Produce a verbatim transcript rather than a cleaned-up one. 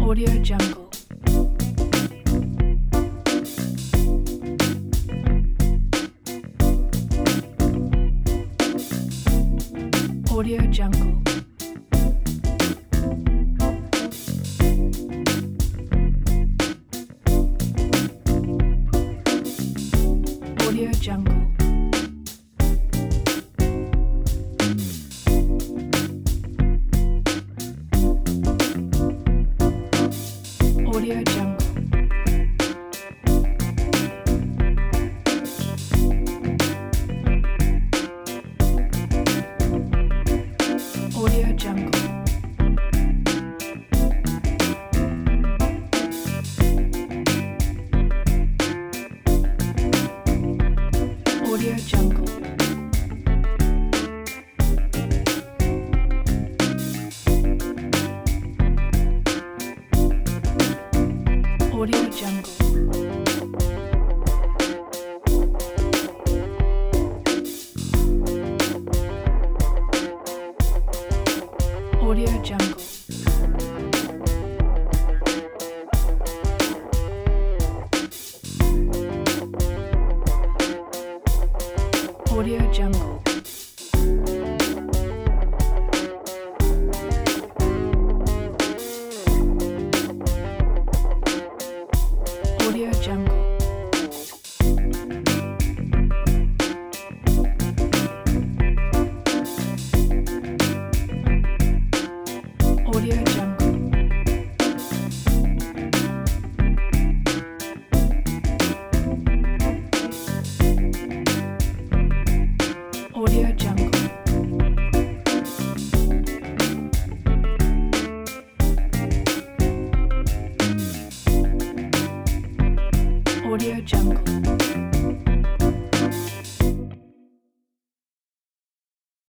Audio Jungle. Audio Jungle. Audio Jungle. Audio Jungle. Audio Jungle. Audio Jungle. Audio Jungle. Audio Jungle. Audio Jungle. Audio Jungle. Audio Jungle. Audio Jungle. Audio Jungle.